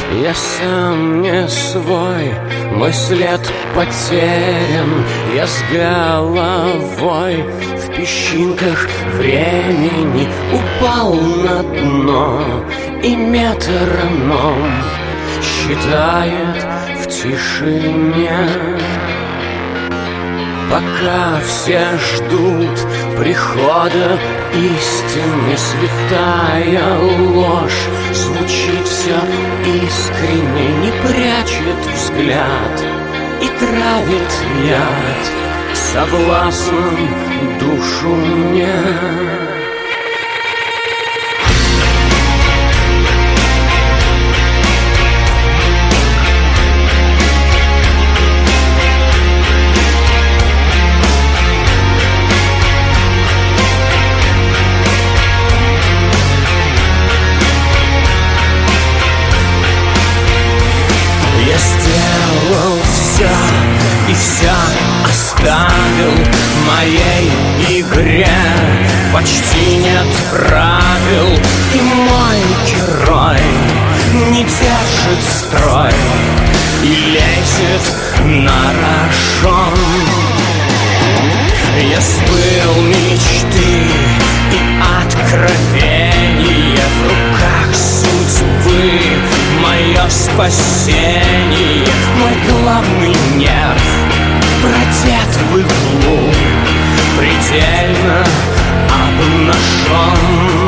Я сам не свой, мой след потерян. Я с головой в песчинках времени упал на дно, и метроном считает в тишине. Пока все ждут прихода истины, святая ложь звучит все искренне, не прячет взгляд и травит яд соблазном душу мне. И все оставил моей игре. Почти нет правил, и мой герой не держит строй и лезет на рожон. Я сбыл мечты и откровения, в руках судьбы мое спасение. Мой главный нерв продет в иглу, предельно обнажен.